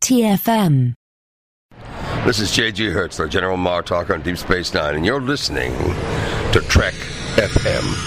TFM. This is J.G. Hertzler, General Martok on Deep Space Nine, and you're listening to Trek FM.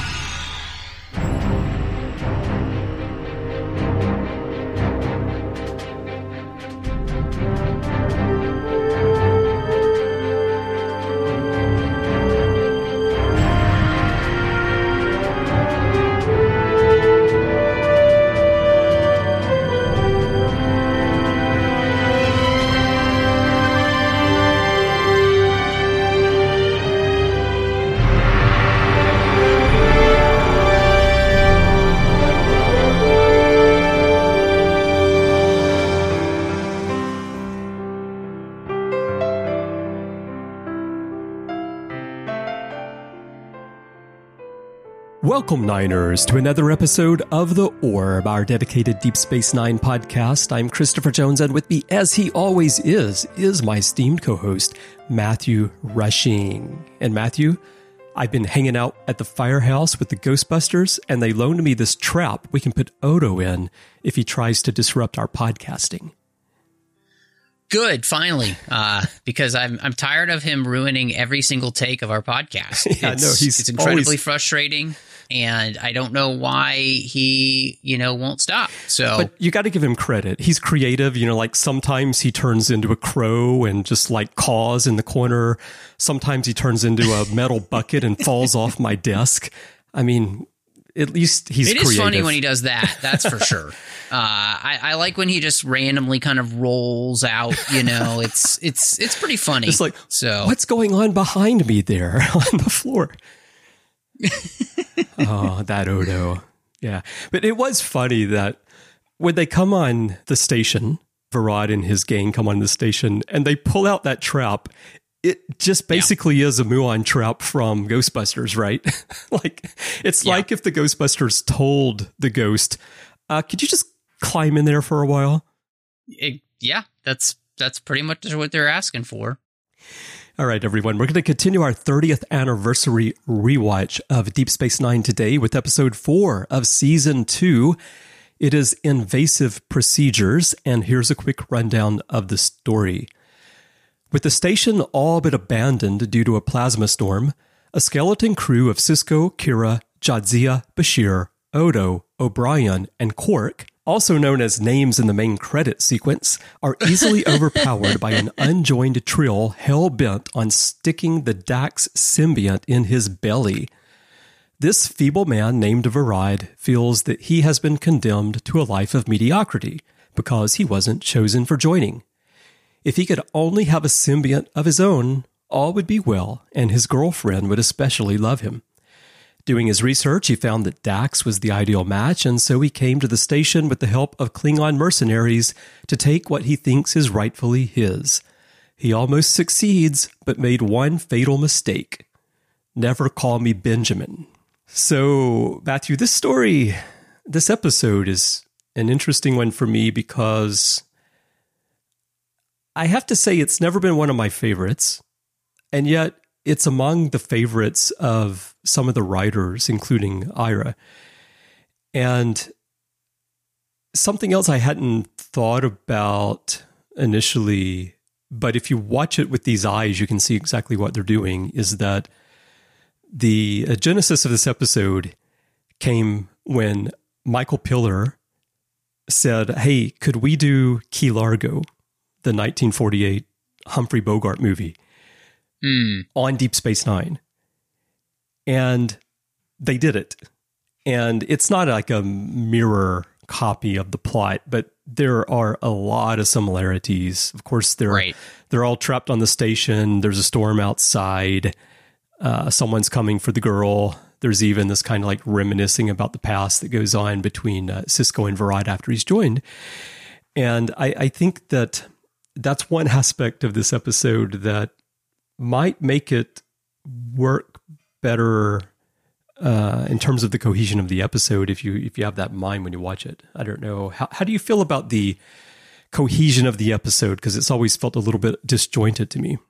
Welcome, Niners, to another episode of The Orb, our dedicated Deep Space Nine podcast. I'm Christopher Jones, and with me, as he always is my esteemed co-host, Matthew Rushing. And Matthew, I've been hanging out at the firehouse with the Ghostbusters, and they loaned me this trap we can put Odo in if he tries to disrupt our podcasting. Good, finally, because I'm tired of him ruining every single take of our podcast. It's incredibly frustrating, and I don't know why he, won't stop. So, but you got to give him credit. He's creative. Like sometimes he turns into a crow and just like caws in the corner. Sometimes he turns into a metal bucket and falls off my desk. I mean, at least he's creative. It is funny when he does that. That's for sure. I like when he just randomly kind of rolls out. It's pretty funny. It's like, what's going on behind me there on the floor? Oh, that Odo. Yeah. But it was funny that when they come on the station, Varad and his gang come on the station, and they pull out that trap. It just basically is a Muon trap from Ghostbusters, right? Like if the Ghostbusters told the ghost, could you just climb in there for a while? That's pretty much what they're asking for. All right, everyone, we're going to continue our 30th anniversary rewatch of Deep Space Nine today with episode 4 of season 2. It is Invasive Procedures, and here's a quick rundown of the story. With the station all but abandoned due to a plasma storm, a skeleton crew of Sisko, Kira, Jadzia, Bashir, Odo, O'Brien, and Quark, also known as names in the main credit sequence, are easily overpowered by an unjoined Trill hell-bent on sticking the Dax symbiont in his belly. This feeble man named Varad feels that he has been condemned to a life of mediocrity because he wasn't chosen for joining. If he could only have a symbiont of his own, all would be well, and his girlfriend would especially love him. Doing his research, he found that Dax was the ideal match, and so he came to the station with the help of Klingon mercenaries to take what he thinks is rightfully his. He almost succeeds, but made one fatal mistake. Never call me Benjamin. So, Matthew, this episode is an interesting one for me because I have to say it's never been one of my favorites, and yet it's among the favorites of some of the writers, including Ira. And something else I hadn't thought about initially, but if you watch it with these eyes, you can see exactly what they're doing, is that the genesis of this episode came when Michael Piller said, hey, could we do Key Largo, the 1948 Humphrey Bogart movie, on Deep Space Nine? And they did it. And it's not like a mirror copy of the plot, but there are a lot of similarities. Of course, they're all trapped on the station. There's a storm outside. Someone's coming for the girl. There's even this kind of like reminiscing about the past that goes on between Sisko and Varad after he's joined. And I think that that's one aspect of this episode that might make it work better in terms of the cohesion of the episode if you have that in mind when you watch it. I don't know. How do you feel about the cohesion of the episode? Because it's always felt a little bit disjointed to me.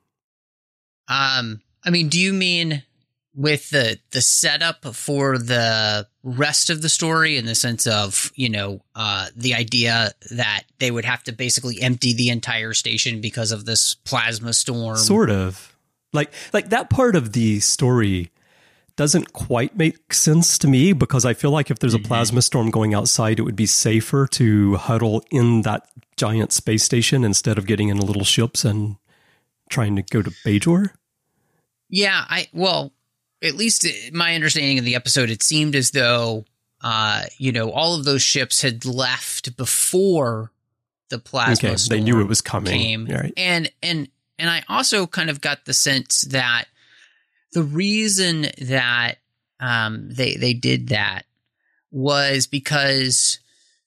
I mean, do you mean with the setup for the rest of the story, in the sense of, the idea that they would have to basically empty the entire station because of this plasma storm. Sort of. Like that part of the story doesn't quite make sense to me, because I feel like if there's a plasma storm going outside, it would be safer to huddle in that giant space station instead of getting in little ships and trying to go to Bajor. Yeah, at least my understanding of the episode, it seemed as though, all of those ships had left before the plasma storm. They knew it was coming. Came. Right. And I also kind of got the sense that the reason that they did that was because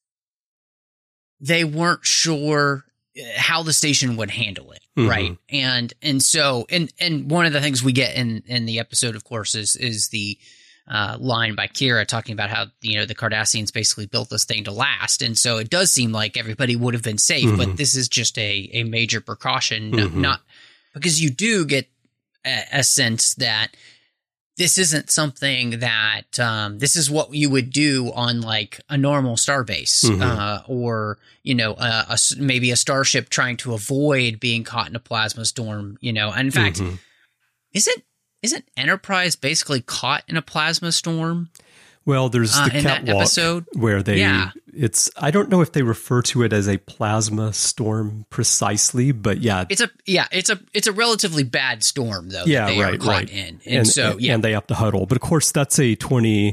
they weren't sure how the station would handle it, right? And so one of the things we get in the episode, of course, is the line by Kira talking about how the Cardassians basically built this thing to last, and so it does seem like everybody would have been safe, but this is just a major precaution, not because you do get a sense that this isn't something that this is what you would do on like a normal starbase, or maybe a starship trying to avoid being caught in a plasma storm. And in fact, isn't Enterprise basically caught in a plasma storm? Well, there's the catwalk episode where I don't know if they refer to it as a plasma storm precisely, but it's a relatively bad storm though. Yeah, that they are caught in. And they have to huddle. But of course that's a 22nd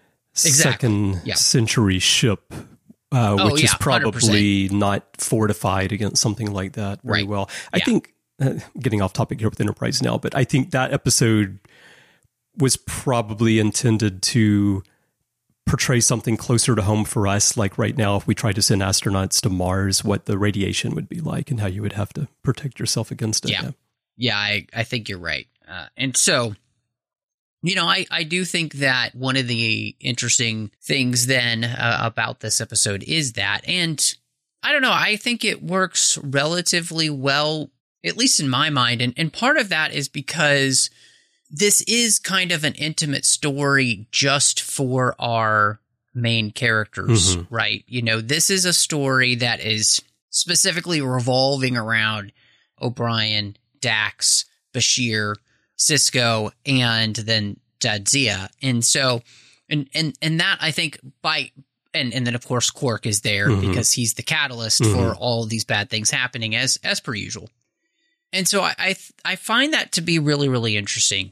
century ship, which is probably 100%. Not fortified against something like that very well. I think, getting off topic here with Enterprise now, but I think that episode was probably intended to portray something closer to home for us. Like right now, if we tried to send astronauts to Mars, what the radiation would be like and how you would have to protect yourself against it. Yeah, I think you're right. And so, I do think that one of the interesting things then about this episode is that, and I don't know, I think it works relatively well, at least in my mind. And part of that is because this is kind of an intimate story just for our main characters, right? This is a story that is specifically revolving around O'Brien, Dax, Bashir, Sisko, and then Jadzia. And so, and that I think and then of course Quark is there because he's the catalyst for all of these bad things happening as per usual. And so I find that to be really, really interesting.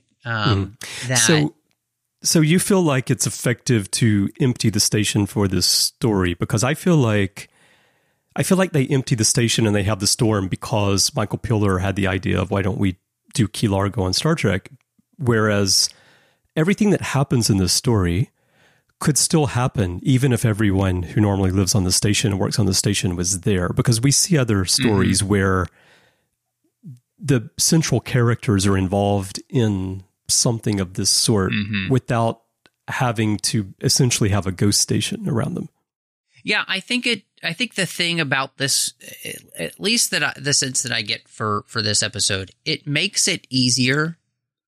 So you feel like it's effective to empty the station for this story? Because I feel like they empty the station and they have the storm because Michael Piller had the idea of, why don't we do Key Largo on Star Trek? Whereas everything that happens in this story could still happen even if everyone who normally lives on the station and works on the station was there. Because we see other stories where the central characters are involved in something of this sort without having to essentially have a ghost station around them. Yeah, I think the thing about this, at least the sense that I get for this episode, it makes it easier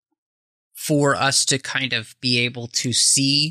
for us to kind of be able to see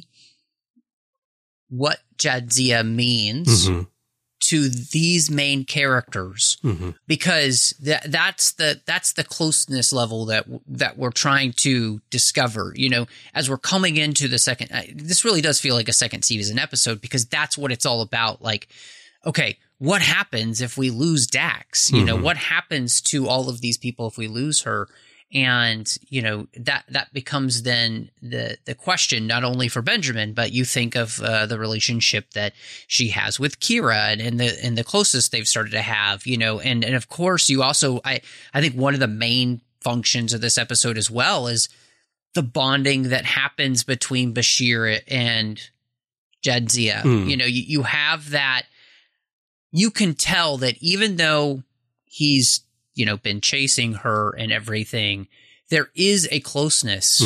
what Jadzia means to these main characters, because that's the closeness level that we're trying to discover. As we're coming into the second, this really does feel like a second season episode, because that's what it's all about. Like, okay, what happens if we lose Dax? What happens to all of these people if we lose her? And, that becomes then the question, not only for Benjamin, but you think of the relationship that she has with Kira and the closest they've started to have, and of course you also, I think one of the main functions of this episode as well is the bonding that happens between Bashir and Jadzia. You have that, you can tell that even though he's been chasing her and everything, there is a closeness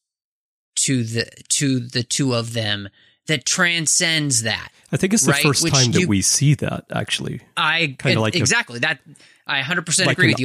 to the two of them that transcends that. I think it's the first time that we see that, actually. I 100% agree with you.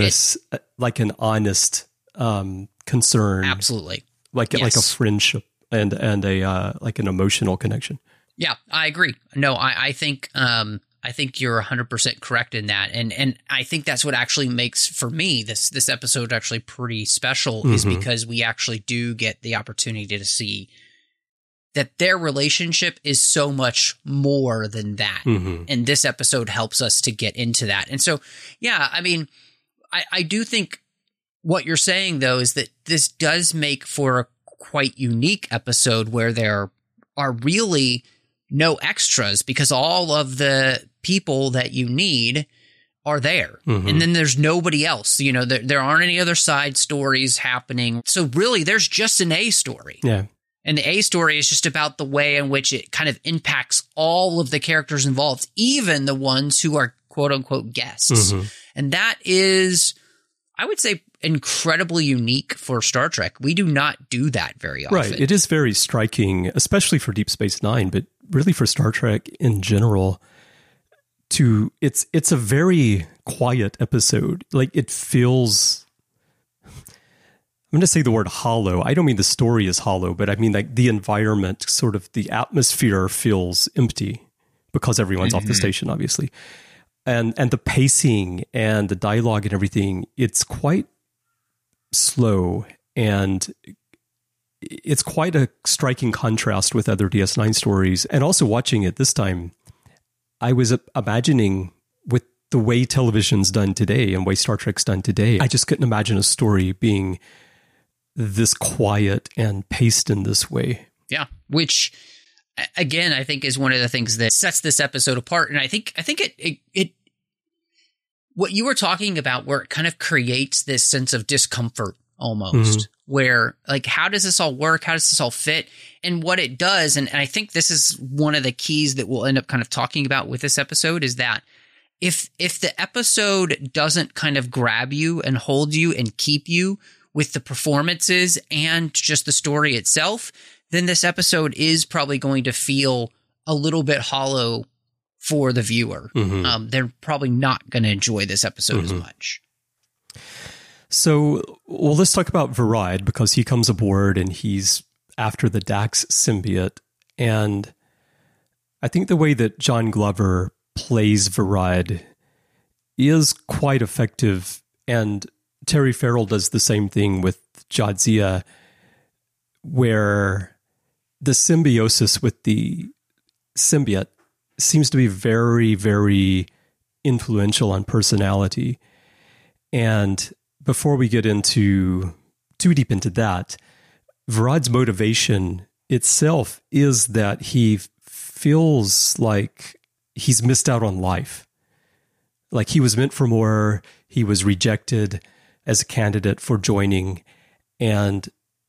Like an honest concern. Absolutely. Like a friendship and a like an emotional connection. Yeah, I agree. No, I think you're 100% correct in that, and I think that's what actually makes, for me, this episode actually pretty special, is because we actually do get the opportunity to see that their relationship is so much more than that, and this episode helps us to get into that. And so, yeah, I mean, I do think what you're saying though is that this does make for a quite unique episode where there are really no extras, because all of the people that you need are there. And then there's nobody else. You know, there aren't any other side stories happening. So really, there's just an A story. Yeah. And the A story is just about the way in which it kind of impacts all of the characters involved, even the ones who are quote unquote guests. And that is, I would say, incredibly unique for Star Trek. We do not do that very often. Right. It is very striking, especially for Deep Space Nine, but really for Star Trek in general. It's a very quiet episode. Like, it feels, I'm going to say the word hollow. I don't mean the story is hollow, but I mean like the environment, sort of the atmosphere feels empty because everyone's off the station, obviously. And the pacing and the dialogue and everything, it's quite slow, and it's quite a striking contrast with other DS9 stories. And also watching it this time, I was imagining, with the way television's done today and way Star Trek's done today, I just couldn't imagine a story being this quiet and paced in this way. Yeah, which again, I think is one of the things that sets this episode apart. And I think it what you were talking about, where it kind of creates this sense of discomfort almost, where like, how does this all work? How does this all fit? And what it does, and I think this is one of the keys that we'll end up kind of talking about with this episode, is that if the episode doesn't kind of grab you and hold you and keep you with the performances and just the story itself, then this episode is probably going to feel a little bit hollow for the viewer. They're probably not going to enjoy this episode as much. So, well, let's talk about Viride, because he comes aboard and he's after the Dax symbiote. And I think the way that John Glover plays Viride is quite effective. And Terry Farrell does the same thing with Jadzia, where the symbiosis with the symbiote seems to be very, very influential on personality. And before we get into too deep into that, Viride's motivation itself is that he feels like he's missed out on life. Like, he was meant for more. He was rejected as a candidate for joining. And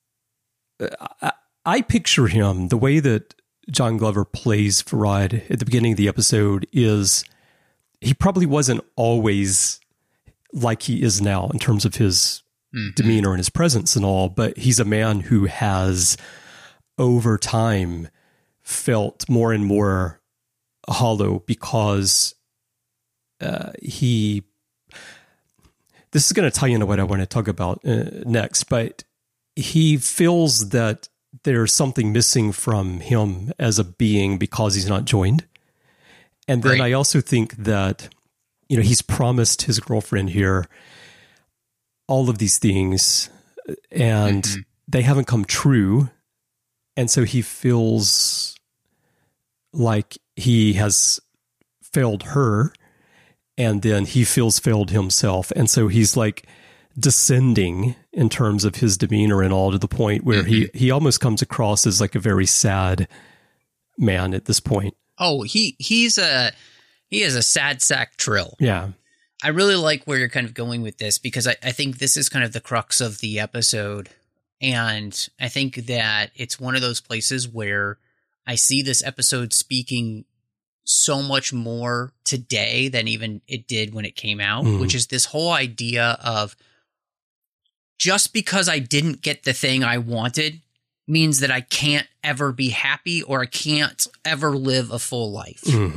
I picture him, the way that John Glover plays Viride at the beginning of the episode is, he probably wasn't always like he is now in terms of his demeanor and his presence and all, but he's a man who has over time felt more and more hollow because this is going to tie into what I want to talk about next, but he feels that there's something missing from him as a being because he's not joined. And then I also think that, you know, he's promised his girlfriend here all of these things, and they haven't come true. And so he feels like he has failed her, and then he feels failed himself. And so he's like descending in terms of his demeanor and all, to the point where he almost comes across as like a very sad man at this point. Oh, he is a sad sack Trill. Yeah. I really like where you're kind of going with this, because I think this is kind of the crux of the episode. And I think that it's one of those places where I see this episode speaking so much more today than even it did when it came out, which is this whole idea of, just because I didn't get the thing I wanted means that I can't ever be happy, or I can't ever live a full life.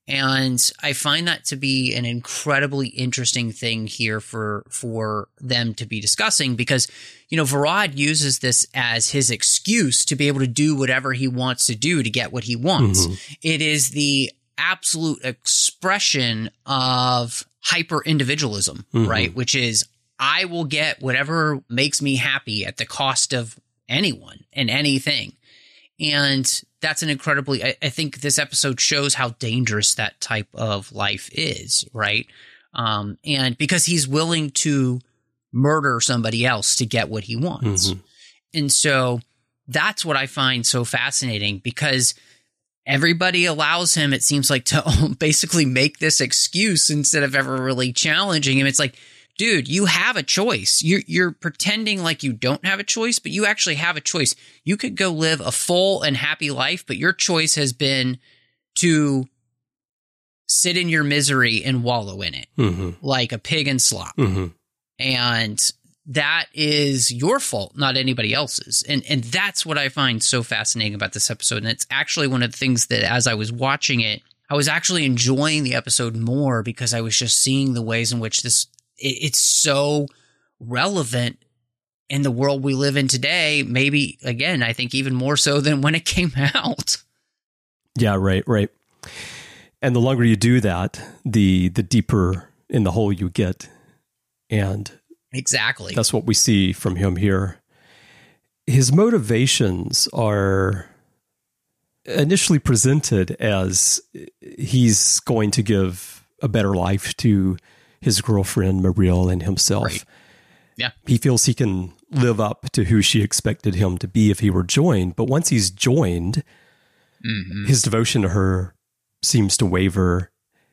And I find that to be an incredibly interesting thing here for them to be discussing because, Varad uses this as his excuse to be able to do whatever he wants to do to get what he wants. Mm-hmm. It is the absolute expression of hyper individualism, mm-hmm. right? Which is, I will get whatever makes me happy at the cost of anyone and anything. And that's an incredibly, I think this episode shows how dangerous that type of life is, right? And because he's willing to murder somebody else to get what he wants. Mm-hmm. And so that's what I find so fascinating because everybody allows him, it seems like, to basically make this excuse instead of ever really challenging him. It's like, dude, you have a choice. You're pretending like you don't have a choice, but you actually have a choice. You could go live a full and happy life, but your choice has been to sit in your misery and wallow in it, mm-hmm. like a pig in slop. Mm-hmm. And that is your fault, not anybody else's. And that's what I find so fascinating about this episode. And it's actually one of the things that as I was watching it, I was actually enjoying the episode more because I was just seeing the ways in which it's so relevant in the world we live in today. Maybe, again, I think even more so than when it came out. Yeah, right. And the longer you do that, the deeper in the hole you get. And exactly, that's what we see from him here. His motivations are initially presented as he's going to give a better life to his girlfriend, Mireille, and himself. Right. Yeah. He feels he can live up to who she expected him to be if he were joined. But once he's joined, mm-hmm. his devotion to her seems to waver.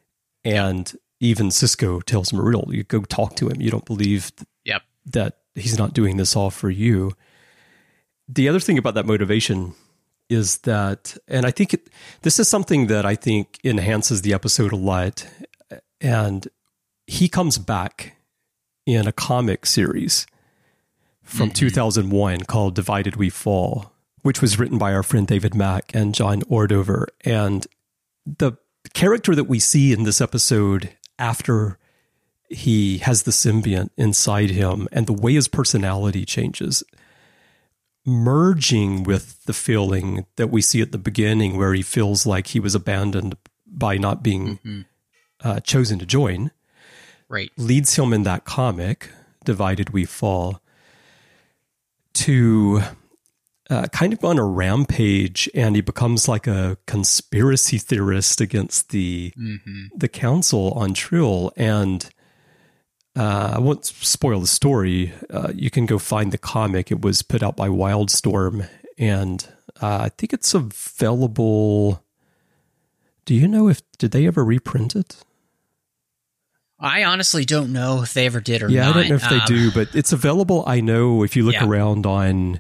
And even Sisko tells Mireille, you go talk to him. You don't believe that he's not doing this all for you. The other thing about that motivation is that, and I think this is something that I think enhances the episode a lot. And he comes back in a comic series from mm-hmm. 2001 called Divided We Fall, which was written by our friend David Mack and John Ordover. And the character that we see in this episode after he has the symbiont inside him and the way his personality changes, merging with the feeling that we see at the beginning where he feels like he was abandoned by not being mm-hmm. Chosen to join, right, leads him in that comic, Divided We Fall, to kind of on a rampage, and he becomes like a conspiracy theorist against the council on Trill. And I won't spoil the story. You can go find the comic. It was put out by Wildstorm, and I think it's available. Do you know did they ever reprint it? I honestly don't know if they ever did or not. Yeah, I don't know if they do, but it's available. I know if you look around online,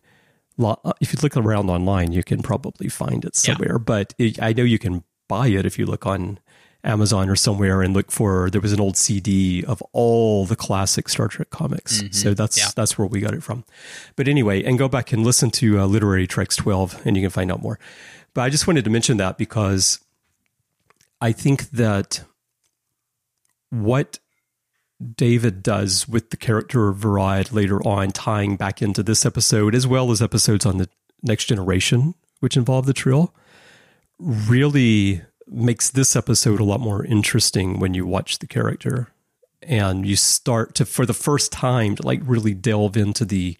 you can probably find it somewhere. Yeah. But I know you can buy it if you look on Amazon or somewhere and look for. There was an old CD of all the classic Star Trek comics, so that's where we got it from. But anyway, and go back and listen to Literary Treks 12, and you can find out more. But I just wanted to mention that because I think that what David does with the character of Varad later on, tying back into this episode, as well as episodes on the Next Generation, which involve the Trill, really makes this episode a lot more interesting when you watch the character. And you start to, for the first time, to like really delve into the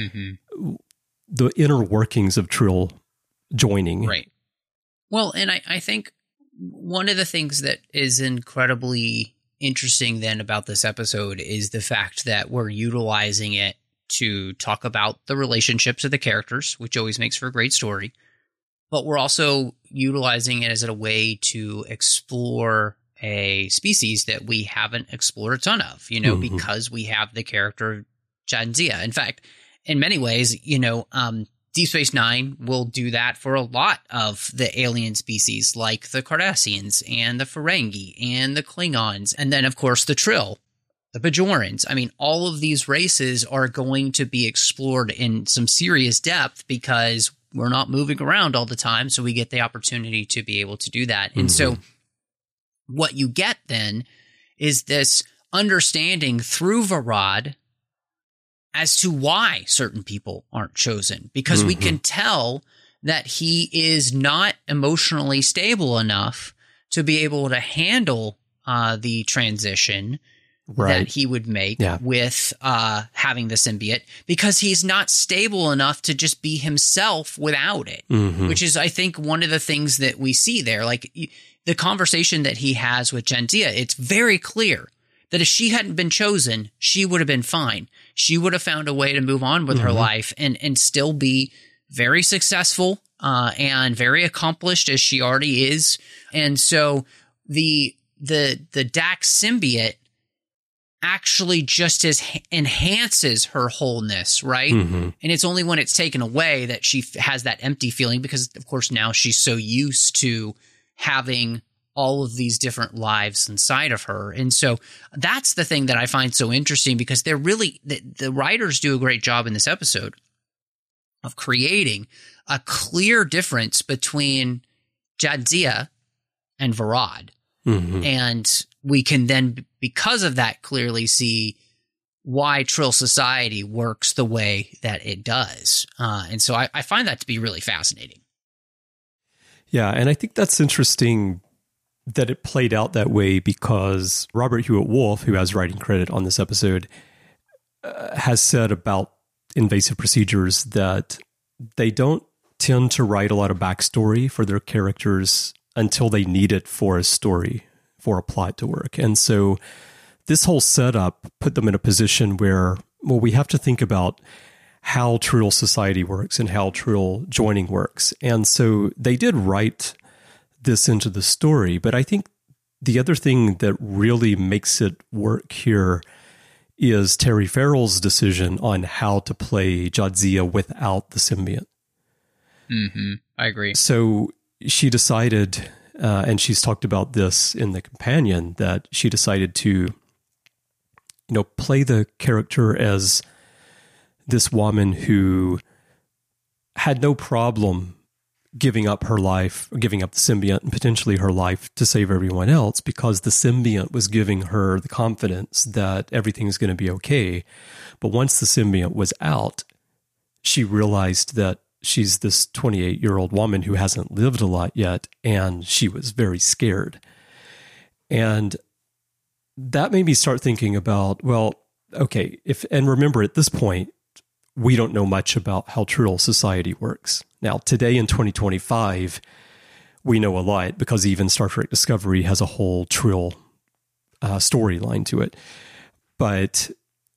inner workings of Trill joining. Right. Well, and I think one of the things that is incredibly interesting then about this episode is the fact that we're utilizing it to talk about the relationships of the characters, which always makes for a great story. But we're also utilizing it as a way to explore a species that we haven't explored a ton of, because we have the character Jadzia. In fact, in many ways, Deep Space Nine will do that for a lot of the alien species, like the Cardassians and the Ferengi and the Klingons, and then, of course, the Trill, the Bajorans. I mean, all of these races are going to be explored in some serious depth because we're not moving around all the time, so we get the opportunity to be able to do that. And so what you get then is this understanding through Varad as to why certain people aren't chosen, because we can tell that he is not emotionally stable enough to be able to handle the transition that he would make with having the symbiote, because he's not stable enough to just be himself without it, which is, I think, one of the things that we see there. Like the conversation that he has with Jadzia, it's very clear that if she hadn't been chosen, she would have been fine. She would have found a way to move on with her life and still be very successful and very accomplished as she already is. And so the Dax symbiote actually just enhances her wholeness, right? And it's only when it's taken away that she has that empty feeling, because, of course, now she's so used to having all of these different lives inside of her. And so that's the thing that I find so interesting, because they're really, the writers do a great job in this episode of creating a clear difference between Jadzia and Varad. And we can then, because of that, clearly see why Trill Society works the way that it does. And so I find that to be really fascinating. Yeah, and I think that's interesting that it played out that way, because Robert Hewitt Wolf, who has writing credit on this episode, has said about Invasive Procedures that they don't tend to write a lot of backstory for their characters until they need it for a story, for a plot to work. And so this whole setup put them in a position where, well, we have to think about how Trill Society works and how Trill joining works. And so they did write this into the story. But I think the other thing that really makes it work here is Terry Farrell's decision on how to play Jadzia without the symbiote. I agree. So she decided, and she's talked about this in The Companion, that she decided to, play the character as this woman who had no problem giving up her life, giving up the symbiote and potentially her life to save everyone else, because the symbiote was giving her the confidence that everything's going to be okay. But once the symbiote was out, she realized that she's this 28-year-old woman who hasn't lived a lot yet, and she was very scared. And that made me start thinking about, well, okay, and remember, at this point, we don't know much about how Trill Society works. Now, today in 2025, we know a lot, because even Star Trek Discovery has a whole Trill storyline to it. But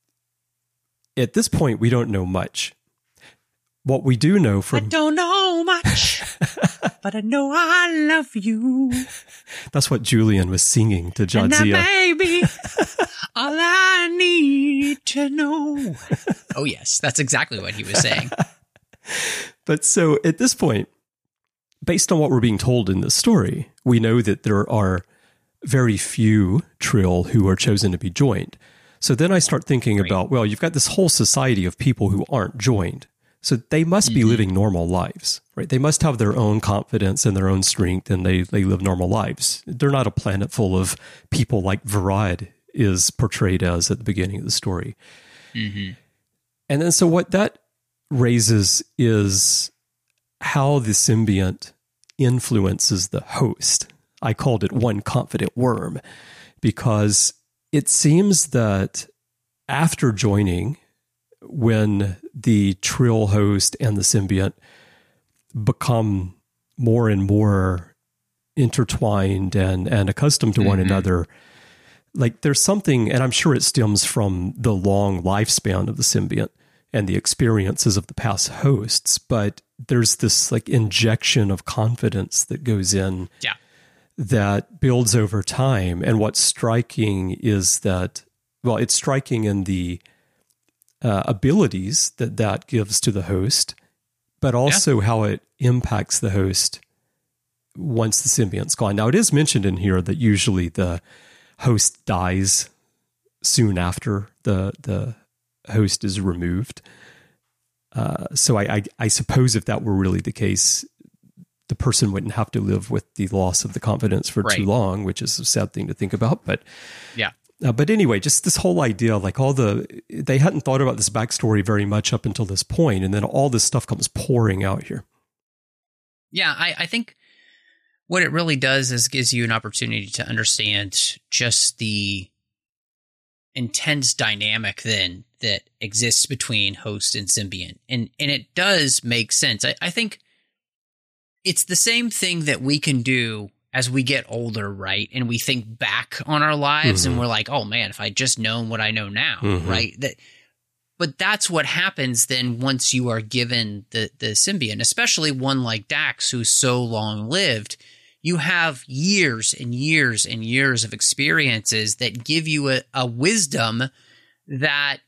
at this point, we don't know much. What we do know from... I don't know much, but I know I love you. That's what Julian was singing to Jadzia. And baby, all I need to know. Oh, yes, that's exactly what he was saying. But so at this point, based on what we're being told in this story, we know that there are very few Trill who are chosen to be joined. So then I start thinking about, well, you've got this whole society of people who aren't joined. So they must be living normal lives, right? They must have their own confidence and their own strength, and they live normal lives. They're not a planet full of people like Varad is portrayed as at the beginning of the story. And then so what that raises is how the symbiont influences the host. I called it one confident worm, because it seems that after joining, when the Trill host and the symbiont become more and more intertwined and accustomed to one another, like there's something, and I'm sure it stems from the long lifespan of the symbiont and the experiences of the past hosts, but there's this like injection of confidence that goes in that builds over time. And what's striking is that, well, it's striking in the abilities that gives to the host, but also how it impacts the host once the symbiont's gone. Now, it is mentioned in here that usually the host dies soon after the host is removed. So I suppose if that were really the case, the person wouldn't have to live with the loss of the confidence for too long, which is a sad thing to think about. But yeah. But anyway, just this whole idea, like they hadn't thought about this backstory very much up until this point, and then all this stuff comes pouring out here. Yeah, I think what it really does is gives you an opportunity to understand just the intense dynamic then that exists between host and symbiont. And it does make sense. I think it's the same thing that we can do as we get older, right? And we think back on our lives and we're like, oh man, if I'd just known what I know now, right? But that's what happens then once you are given the symbiont, especially one like Dax, who's so long lived. You have years and years and years of experiences that give you a wisdom that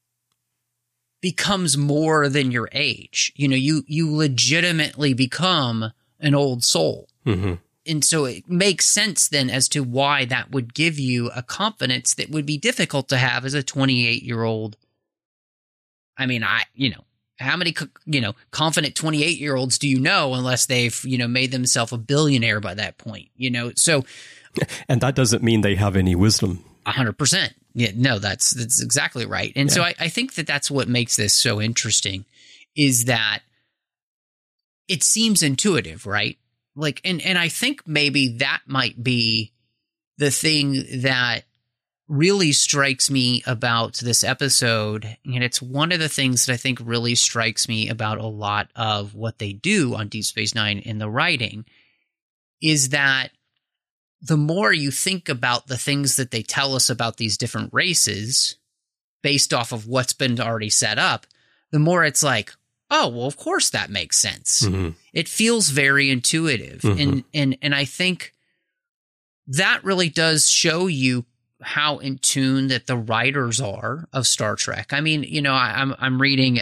becomes more than your age. You know, you legitimately become an old soul. And so it makes sense then as to why that would give you a confidence that would be difficult to have as a 28-year-old. I mean, how many, confident 28-year-olds do you know unless they've, made themselves a billionaire by that point, So, and that doesn't mean they have any wisdom. 100%. Yeah, no, that's exactly right. And so I think that's what makes this so interesting is that it seems intuitive, right? Like, and I think maybe that might be the thing that really strikes me about this episode. And it's one of the things that I think really strikes me about a lot of what they do on Deep Space Nine in the writing is that the more you think about the things that they tell us about these different races based off of what's been already set up, the more it's like, oh, well, of course that makes sense. It feels very intuitive. And I think that really does show you how in tune that the writers are of Star Trek. I mean, I'm reading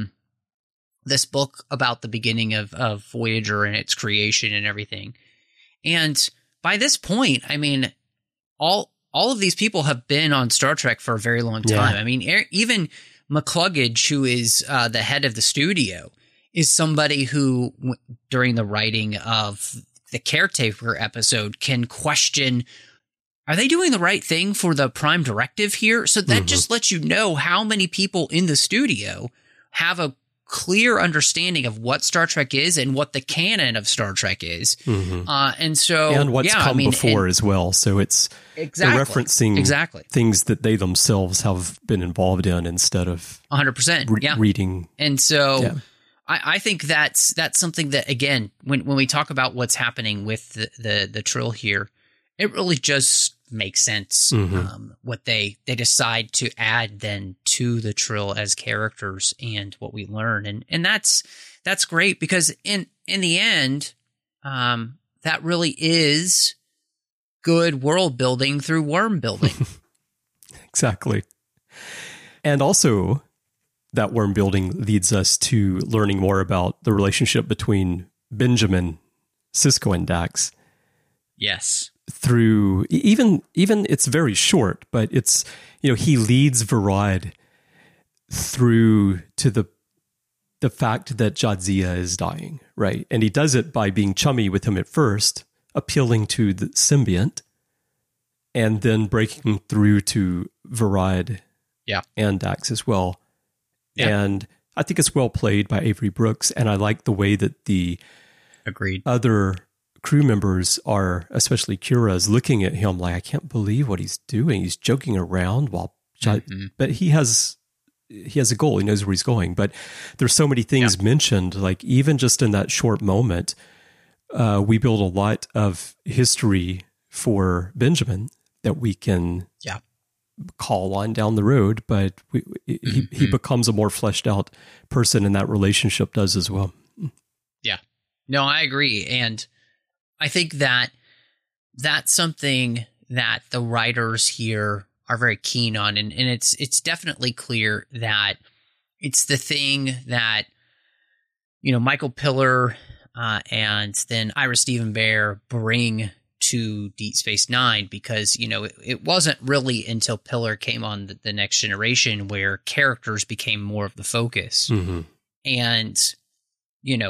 this book about the beginning of Voyager and its creation and everything. And by this point, I mean, all of these people have been on Star Trek for a very long time. Yeah. I mean, even McCluggage, who is the head of the studio, is somebody who, during the writing of the Caretaker episode, can question, are they doing the right thing for the Prime Directive here? So that just lets you know how many people in the studio have a clear understanding of what Star Trek is and what the canon of Star Trek is. And what's come before as well. So it's exactly, referencing things that they themselves have been involved in instead of 100% reading. And so I think that's something that, again, when we talk about what's happening with the Trill here, it really just makes sense what they decide to add then to the Trill as characters and what we learn. And that's great because in the end, that really is good world building through worm building. Exactly. And also that worm building leads us to learning more about the relationship between Benjamin, Sisko, and Dax. Yes. Through even it's very short, but it's, he leads Varad through to the fact that Jadzia is dying, right? And he does it by being chummy with him at first, appealing to the symbiont, and then breaking through to Varad and Dax as well. Yeah. And I think it's well played by Avery Brooks, and I like the way that the other crew members are, especially Kira's, looking at him like, I can't believe what he's doing. He's joking around but he has a goal. He knows where he's going. But there's so many things mentioned, like even just in that short moment, we build a lot of history for Benjamin that we can call on down the road, but he becomes a more fleshed out person, and that relationship does as well. Yeah. No, I agree. And I think that that's something that the writers here are very keen on. And it's definitely clear that it's the thing that, Michael Piller and then Ira Steven Behr bring to Deep Space Nine, because, it wasn't really until Piller came on the Next Generation where characters became more of the focus. And,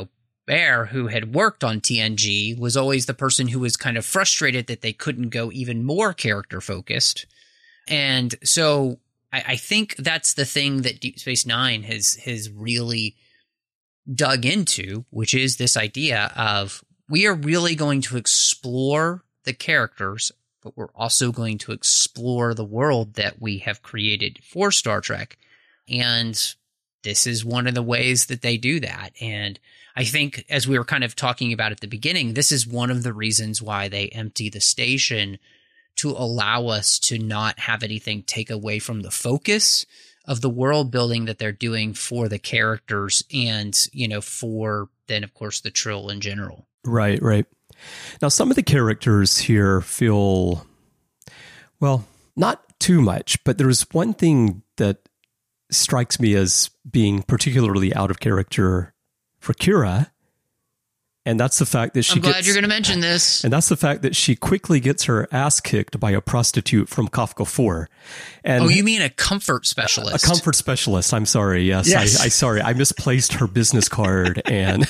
Bear, who had worked on TNG, was always the person who was kind of frustrated that they couldn't go even more character focused. And so I think that's the thing that Deep Space Nine has really dug into, which is this idea of we are really going to explore the characters, but we're also going to explore the world that we have created for Star Trek. And this is one of the ways that they do that. And I think, as we were kind of talking about at the beginning, this is one of the reasons why they empty the station, to allow us to not have anything take away from the focus of the world building that they're doing for the characters and, for then, of course, the Trill in general. Right. Now, some of the characters here feel, well, not too much, but there's one thing that strikes me as being particularly out of character for Kira, and that's the fact that I'm glad you're going to mention this. And that's the fact that she quickly gets her ass kicked by a prostitute from Kafka 4. And you mean a comfort specialist? A comfort specialist. I'm sorry. Yes. Sorry. I misplaced her business card. And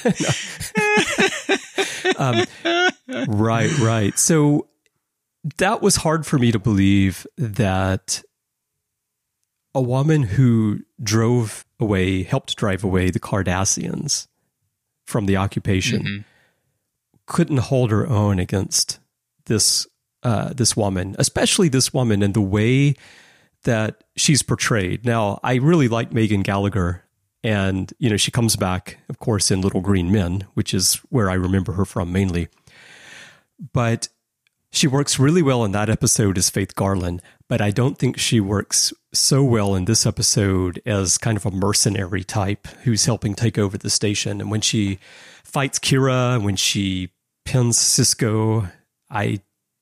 right. So that was hard for me to believe, that a woman who helped drive away the Cardassians from the occupation, couldn't hold her own against this woman, especially this woman, and the way that she's portrayed. Now, I really like Megan Gallagher, and she comes back, of course, in Little Green Men, which is where I remember her from mainly. But she works really well in that episode as Faith Garland, but I don't think she works so well in this episode as kind of a mercenary type who's helping take over the station. And when she fights Kira, when she pins Sisko, I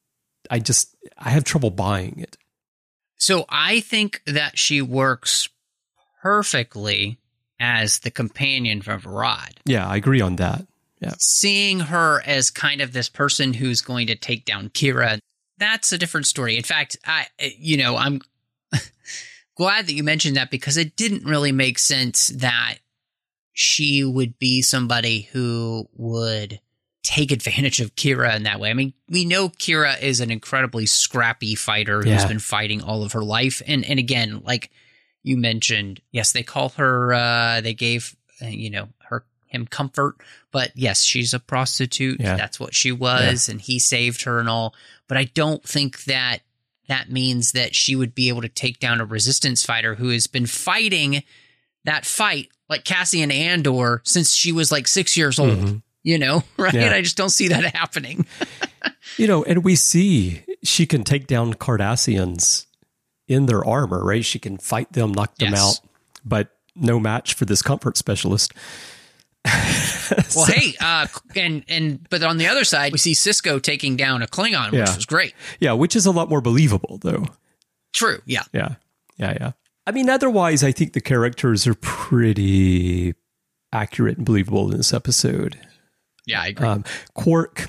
have trouble buying it. So I think that she works perfectly as the companion for Varad. Yeah, I agree on that. Yeah. Seeing her as kind of this person who's going to take down Kira, that's a different story. In fact, I'm glad that you mentioned that, because it didn't really make sense that she would be somebody who would take advantage of Kira in that way. I mean, we know Kira is an incredibly scrappy fighter who's been fighting all of her life. And again, like you mentioned, yes, they call her, they gave, him comfort, but yes, she's a prostitute. Yeah. That's what she was. And he saved her and all. But I don't think that means that she would be able to take down a resistance fighter who has been fighting that fight like Cassian Andor since she was like 6 years old, right? Yeah. I just don't see that happening. And we see she can take down Cardassians in their armor, right? She can fight them, knock them out, but no match for this comfort specialist. Well, but on the other side, we see Sisko taking down a Klingon, which was great. Yeah, which is a lot more believable, though. True, yeah. Yeah. I mean, otherwise, I think the characters are pretty accurate and believable in this episode. Yeah, I agree. Quark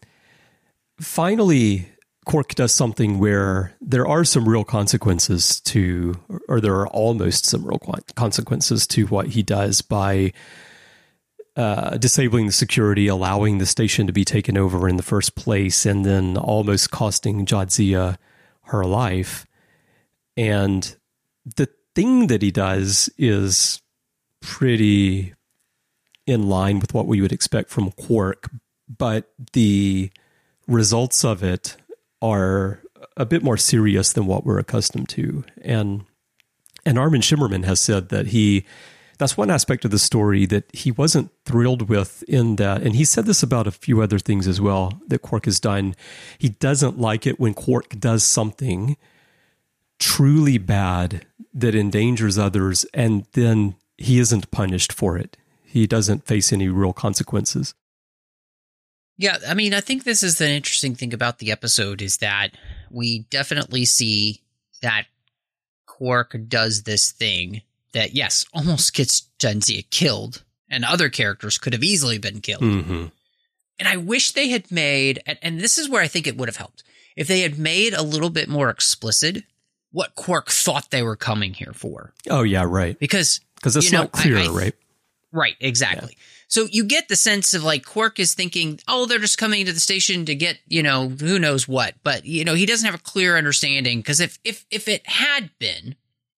does something where there are some real consequences or there are almost some real consequences to what he does by disabling the security, allowing the station to be taken over in the first place, and then almost costing Jadzia her life. And the thing that he does is pretty in line with what we would expect from Quark, but the results of it are a bit more serious than what we're accustomed to. And Armin Shimmerman has said that that's one aspect of the story that he wasn't thrilled with in that, and he said this about a few other things as well that Quark has done. He doesn't like it when Quark does something truly bad that endangers others, and then he isn't punished for it. He doesn't face any real consequences. Yeah, I mean, I think this is the interesting thing about the episode is that we definitely see that Quark does this thing that, yes, almost gets Jadzia killed, and other characters could have easily been killed. Mm-hmm. And I wish they had made, and this is where I think it would have helped, if they had made a little bit more explicit what Quark thought they were coming here for. Oh, yeah, right. Because it's not clear, right? Right, exactly. Yeah. So you get the sense of like Quark is thinking, oh, they're just coming to the station to get, who knows what. But, he doesn't have a clear understanding, because if it had been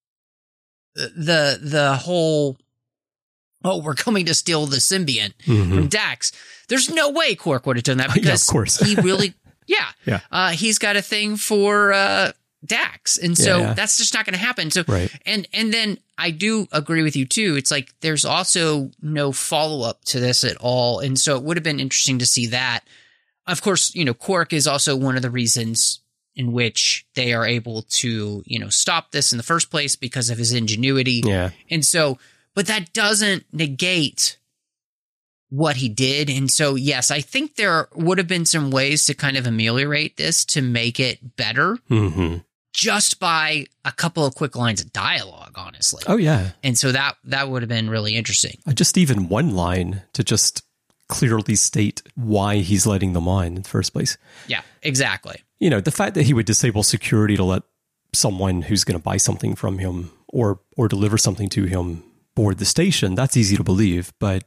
the whole, oh, we're coming to steal the symbiont from Dax, there's no way Quark would have done that, because of course. he really, he's got a thing for Dax. And so that's just not going to happen. So, right. And then I do agree with you too. It's like, there's also no follow up to this at all. And so it would have been interesting to see that. Of course, Quark is also one of the reasons in which they are able to, stop this in the first place, because of his ingenuity. Yeah. And so, but that doesn't negate what he did. And so, yes, I think there would have been some ways to kind of ameliorate this to make it better. Mm-hmm. Just by a couple of quick lines of dialogue, honestly. Oh, yeah. And so that would have been really interesting. Just even one line to just clearly state why he's letting them on in the first place. Yeah, exactly. The fact that he would disable security to let someone who's going to buy something from him or deliver something to him board the station, that's easy to believe. But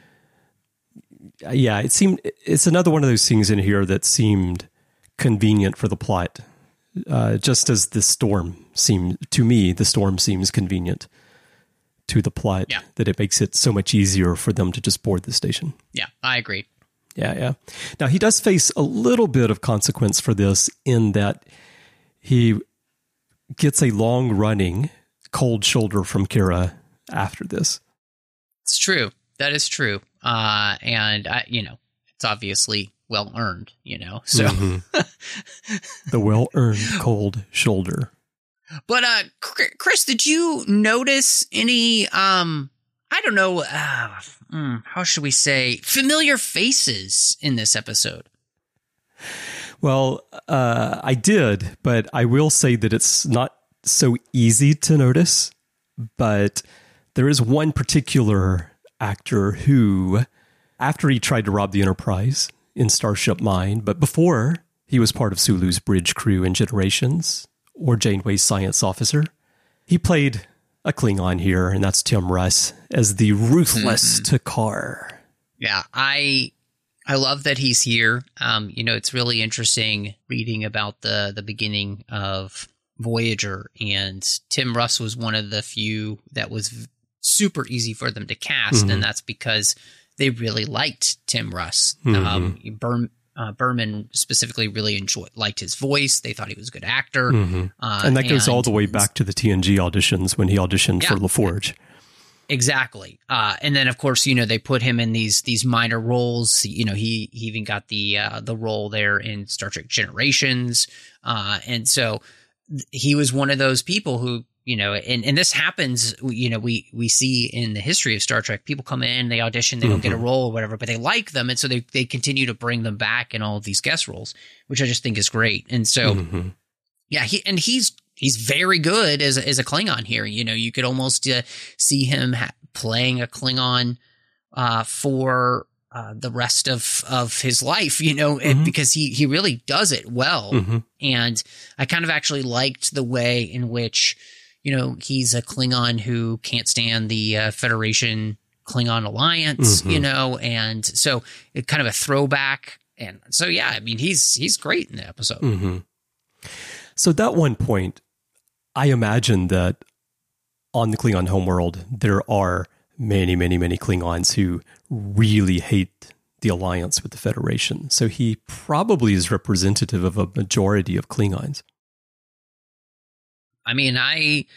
yeah, it's another one of those things in here that seemed convenient for the plot. Just as the storm seems convenient to the plot, that it makes it so much easier for them to just board the station. Yeah, I agree. Yeah. Now, he does face a little bit of consequence for this, in that he gets a long-running cold shoulder from Kira after this. It's true. That is true. And, it's obviously well-earned, so. The well-earned cold shoulder. But, Chris, did you notice any, I don't know, how should we say, familiar faces in this episode? Well, I did, but I will say that it's not so easy to notice. But there is one particular actor who, after he tried to rob the Enterprise in Starship Mine, but before he was part of Sulu's bridge crew in Generations, or Janeway's science officer, he played a Klingon here, and that's Tim Russ as the ruthless Takar. Yeah, I love that he's here. It's really interesting reading about the beginning of Voyager, and Tim Russ was one of the few that was super easy for them to cast, and that's because they really liked Tim Russ. Berman specifically really liked his voice. They thought he was a good actor. And that goes all the way back to the TNG auditions when he auditioned for LaForge. Exactly. And then, of course, they put him in these minor roles. He even got the role there in Star Trek Generations. And so he was one of those people who, and this happens, we see in the history of Star Trek, people come in, they audition, they don't get a role or whatever, but they like them. And so they continue to bring them back in all of these guest roles, which I just think is great. And so, he's very good as a Klingon here. You could almost see him playing a Klingon for the rest of his life, because he really does it well. And I kind of actually liked the way in which, he's a Klingon who can't stand the Federation Klingon alliance, and so it kind of a throwback. And so, he's great in the episode. So at that one point, I imagine that on the Klingon homeworld, there are many, many, many Klingons who really hate the alliance with the Federation. So he probably is representative of a majority of Klingons. I mean, I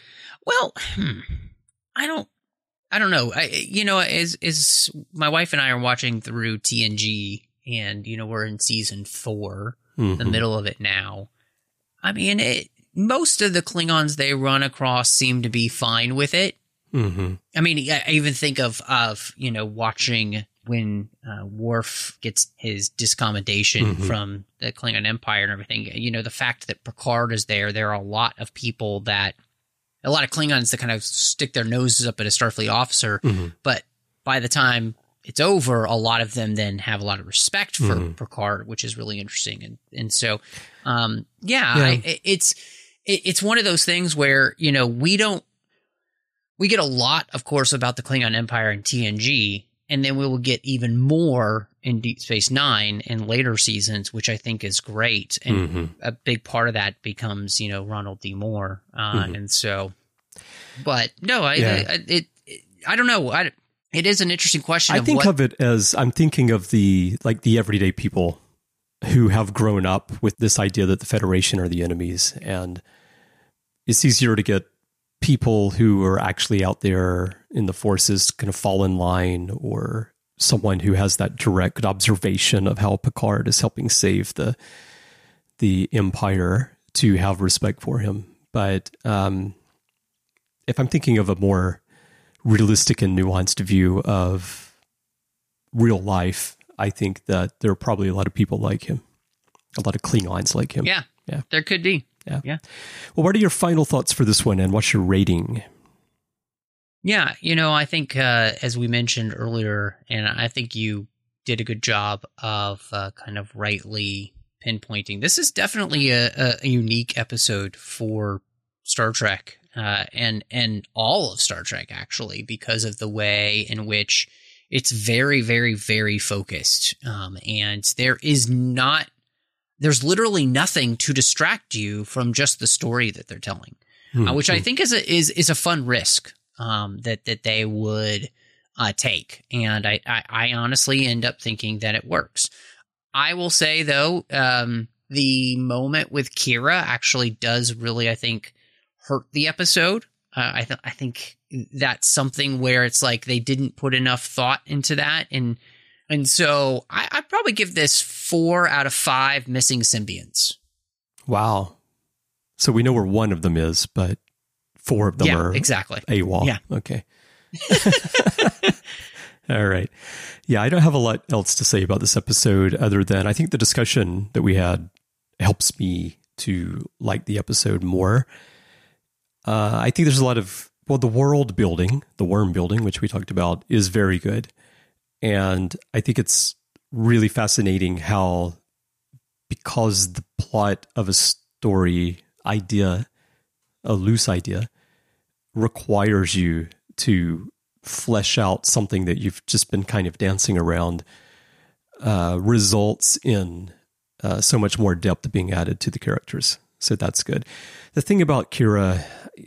don't know. As my wife and I are watching through TNG, and, we're in season 4, the middle of it now. I mean, most of the Klingons they run across seem to be fine with it. I mean, I even think of watching when Worf gets his discommendation from the Klingon Empire and everything. The fact that Picard is there are a lot of people a lot of Klingons that kind of stick their noses up at a Starfleet officer, but by the time it's over, a lot of them then have a lot of respect for Picard, which is really interesting. And so, it's one of those things where, we don't We get a lot, of course, about the Klingon Empire in TNG, and then we will get even more in Deep Space Nine in later seasons, which I think is great. And a big part of that becomes, Ronald D. Moore. And so, but no, I don't know. It is an interesting question. I think of it as I'm thinking of the everyday people who have grown up with this idea that the Federation are the enemies, and it's easier to get people who are actually out there in the forces kind of fall in line, or someone who has that direct observation of how Picard is helping save the Empire to have respect for him. But if I'm thinking of a more realistic and nuanced view of real life, I think that there are probably a lot of people like him, a lot of Klingons like him. Yeah, there could be. Yeah. Well, what are your final thoughts for this one, and what's your rating? Yeah, I think as we mentioned earlier, and I think you did a good job of kind of rightly pinpointing, this is definitely a unique episode for Star Trek and all of Star Trek, actually, because of the way in which it's very, very, very focused. And there's literally nothing to distract you from just the story that they're telling, which I think is a fun risk that they would take. And I honestly end up thinking that it works. I will say, though, the moment with Kira actually does really, I think, hurt the episode. I think that's something where it's like they didn't put enough thought into that. And so I'd probably give this 4 out of 5 missing symbionts. Wow. So we know where one of them is, but 4 of them are exactly AWOL. Yeah. Okay. All right. Yeah, I don't have a lot else to say about this episode other than I think the discussion that we had helps me to like the episode more. I think there's a lot of, the world building, the worm building, which we talked about, is very good. And I think it's really fascinating how, because the plot of a story idea, a loose idea, requires you to flesh out something that you've just been kind of dancing around, results in so much more depth being added to the characters. So that's good. The thing about Kira,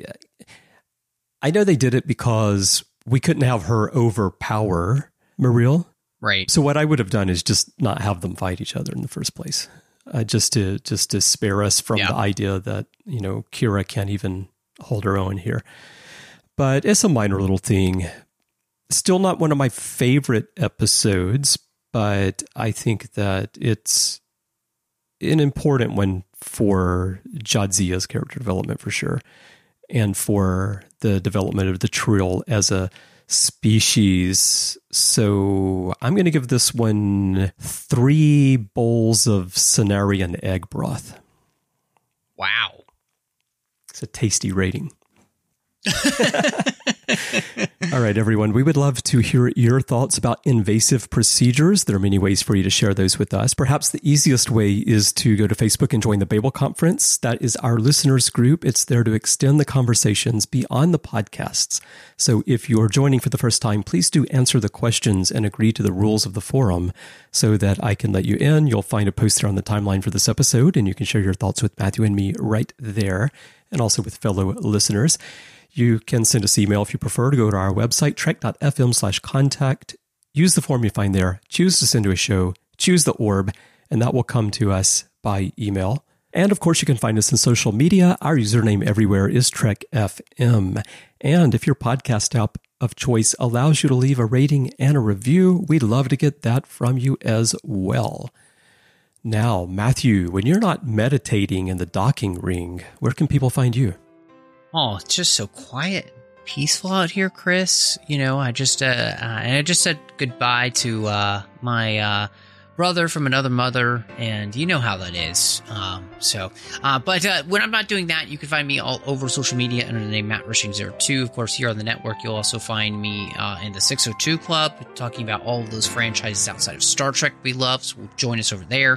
I know they did it because we couldn't have her overpower Mareel. Right. So what I would have done is just not have them fight each other in the first place, just to spare us from the idea that, Kira can't even hold her own here. But it's a minor little thing. Still not one of my favorite episodes, but I think that it's an important one for Jadzia's character development for sure, and for the development of the Trill as a species. So I'm going to give this one 3 bowls of Cenarian egg broth. Wow. It's a tasty rating. All right, everyone. We would love to hear your thoughts about invasive procedures. There are many ways for you to share those with us. Perhaps the easiest way is to go to Facebook and join the Babel Conference. That is our listeners group. It's there to extend the conversations beyond the podcasts. So if you're joining for the first time, please do answer the questions and agree to the rules of the forum so that I can let you in. You'll find a post there on the timeline for this episode, and you can share your thoughts with Matthew and me right there, and also with fellow listeners. You can send us email if you prefer to go to our website, trek.fm/contact. Use the form you find there. Choose to send to a show. Choose the orb, and that will come to us by email. And of course, you can find us in social media. Our username everywhere is TrekFM. And if your podcast app of choice allows you to leave a rating and a review, we'd love to get that from you as well. Now, Matthew, when you're not meditating in the docking ring, where can people find you? Oh, it's just so quiet, peaceful out here, Chris. I just said goodbye to my brother from another mother, and you know how that is. But when I'm not doing that, you can find me all over social media under the name Matt Rushing02. Of course, here on the network, you'll also find me in the 602 Club, talking about all of those franchises outside of Star Trek we love. So join us over there.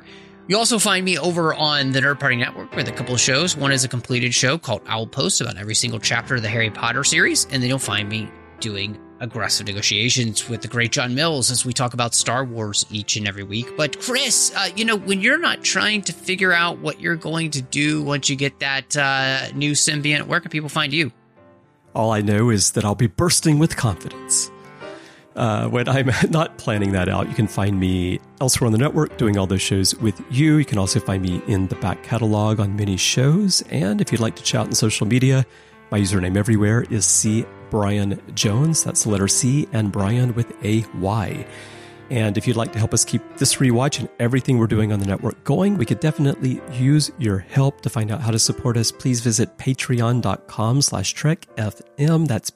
You also find me over on the Nerd Party Network with a couple of shows. One is a completed show called Owl Post about every single chapter of the Harry Potter series. And then you'll find me doing Aggressive Negotiations with the great John Mills as we talk about Star Wars each and every week. But Chris, when you're not trying to figure out what you're going to do once you get that new symbiont, where can people find you? All I know is that I'll be bursting with confidence. When I'm not planning that out, you can find me elsewhere on the network doing all those shows with you. You can also find me in the back catalog on many shows. And if you'd like to chat on social media, my username everywhere is C. Brian Jones. That's the letter C and Brian with a Y. And if you'd like to help us keep this rewatch and everything we're doing on the network going, we could definitely use your help. To find out how to support us, please visit patreon.com/TrekFM. That's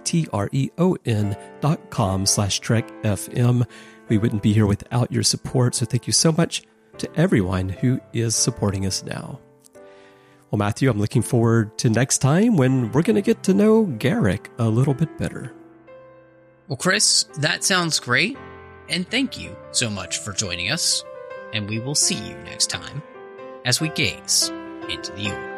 patreon.com/TrekFM. We wouldn't be here without your support, so thank you so much to everyone who is supporting us now. Well, Matthew, I'm looking forward to next time when we're going to get to know Garrick a little bit better. Well, Chris, that sounds great. And thank you so much for joining us, and we will see you next time as we gaze into the universe.